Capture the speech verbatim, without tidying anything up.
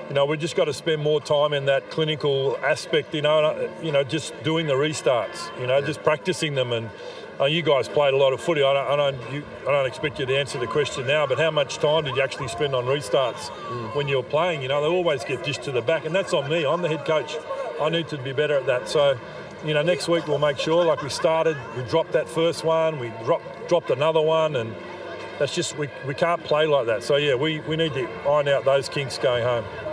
you know, we just got to spend more time in that clinical aspect, you know, you know, just doing the restarts, you know, yeah. just practicing them. And uh, you guys played a lot of footy. I don't, I, don't, you, I don't expect you to answer the question now, but how much time did you actually spend on restarts mm. when you were playing? You know, they always get dished to the back, and that's on me. I'm the head coach. I need to be better at that. So, you know, next week we'll make sure, like we started, we dropped that first one, we dropped dropped another one, and that's just, we, we can't play like that. So, yeah, we, we need to iron out those kinks going home.